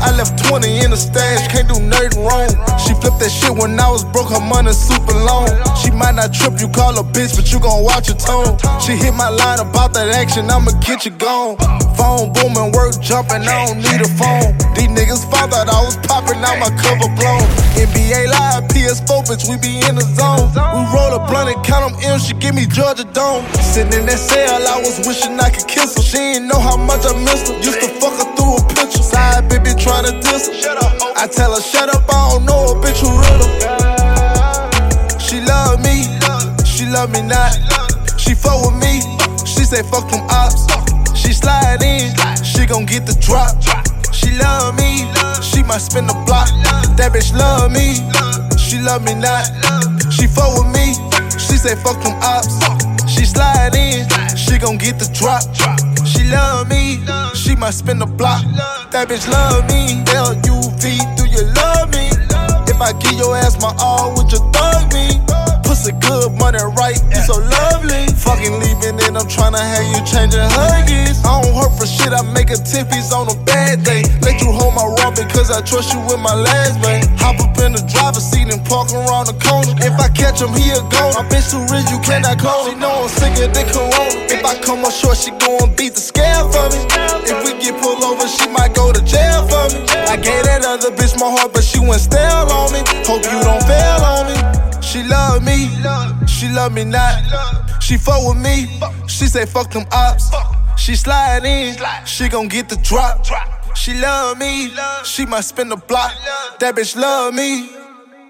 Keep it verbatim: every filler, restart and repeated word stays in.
I left twenty in the stash, can't do nothing wrong. She flipped that shit when I was broke, her money super long. She might not trip, you call her bitch, but you gon' watch your tone. She hit my line about that action, I'ma get you gone. Phone booming, work jumping, I don't need a phone. These niggas fall that I was popping, now my cover blown. N B A Live, P S four, bitch, we be in the zone. We roll a blunt and count them M's, she give me Georgia Dome. Sitting in that cell, I was wishing I could kiss her. She ain't know how much I missed her, used to fuck her through a picture. Side baby tryna diss her. I tell her, shut up, I don't know a bitch who real her. She love me, she love me not. She fuck with me, she say fuck them ops. She slide in, she gon' get the drop. She love me, she might spin the block. That bitch love me, she love me not. She fuck with me, she say fuck them ops. She slide in, she gon' get the drop. She love me, she might spin the block. That bitch love me, L U V, do you love me? If I give your ass my all, would you thug me? Pussy good, money right, you so lovely. Fucking leaving and I'm tryna have you changing huggies. I don't hurt for shit, I make a tippies on a bad day. Let you hold my raw because I trust you with my last man. Hop up in the driver's seat and park around the corner. If I catch him, he a goner. My bitch too rich, you cannot clone her. She know I'm sicker than Corona. If I come up short, she gon' beat the scale for me. If we get pulled over, she might go to jail for me. I gave that other bitch my heart, but she went stale on me. Hope you don't fail on me. She love me, she love me not. She fuck with me, she say fuck them ops. She slide in, she gon' get the drop. She love me, she might spin the block. That bitch love me.